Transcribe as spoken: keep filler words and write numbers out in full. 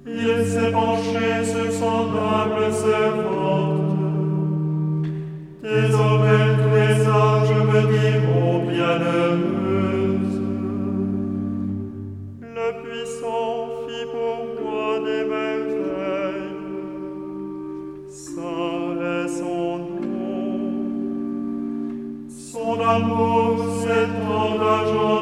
Il s'est penché sur son humble servante. Désormais tous les anges me diront bienheureuse. Le puissant fit pour moi des merveilles. Saint est son nom. Son amour s'étend d'argent